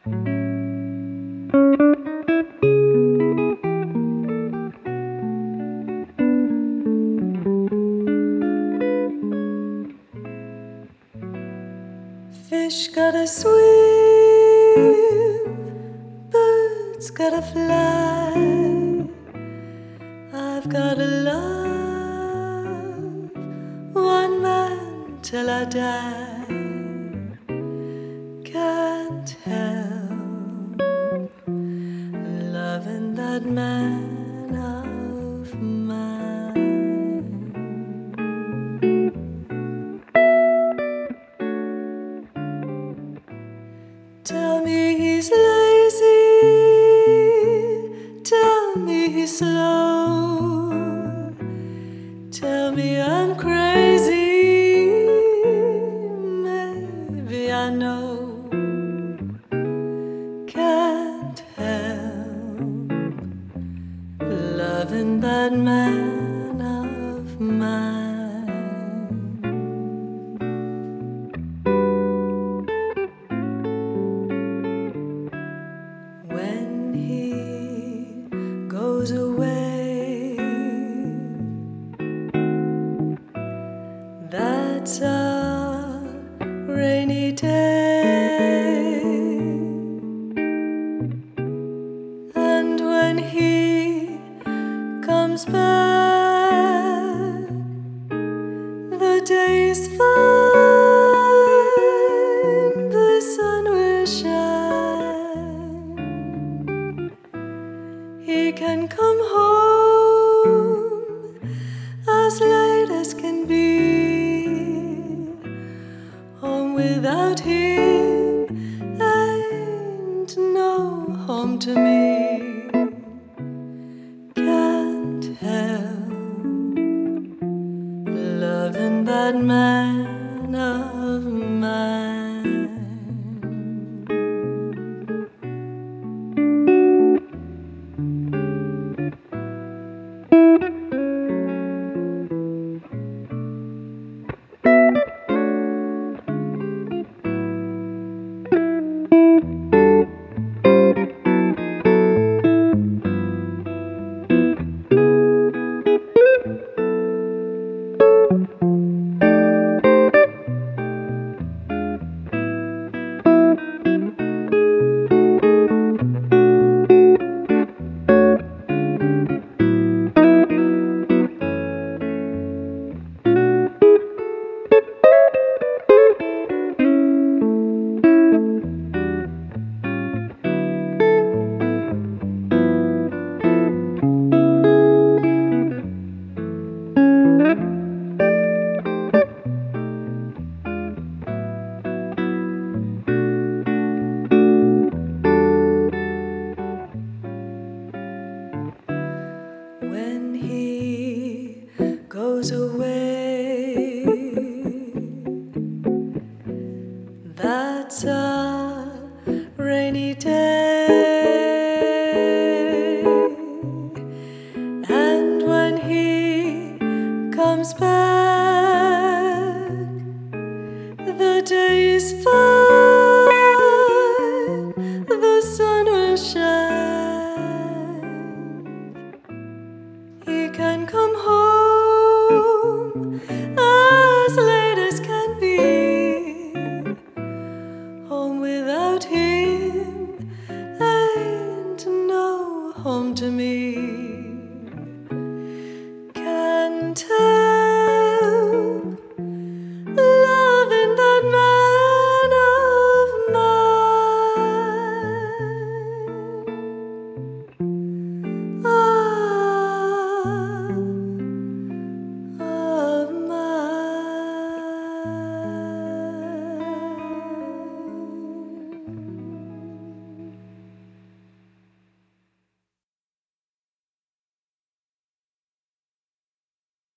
Fish gotta swim, birds gotta fly. I've gotta love one man till I die. Can't help loving that man of mine. Tell me he's lazy, tell me he's slow, tell me I'm crazy, maybe I know. Can't help loving that man of mine. When he goes away, that's a rainy day. And when he comes back, the day's fine, the sun will shine. He can come home as late as can be. Home without him ain't no home to me. Can't help loving that man of mine. When he goes away, that's a rainy day.